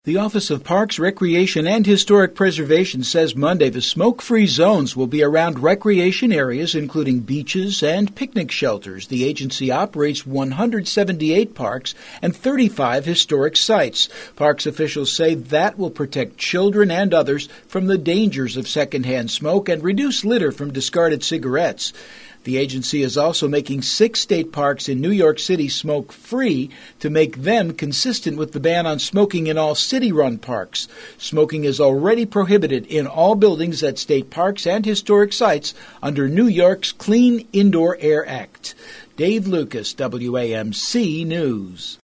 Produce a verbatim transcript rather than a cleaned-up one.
The Office of Parks, Recreation, and Historic Preservation says Monday the smoke-free zones will be around recreation areas, including beaches and picnic shelters. The agency operates one hundred seventy-eight parks and thirty-five historic sites. Parks officials say that will protect children and others from the dangers of secondhand smoke and reduce litter from discarded cigarettes. The agency is also making six state parks in New York City smoke-free to make them consistent with the ban on smoking in all city-run parks. Smoking is already prohibited in all buildings at state parks and historic sites under New York's Clean Indoor Air Act. Dave Lucas, W A M C News.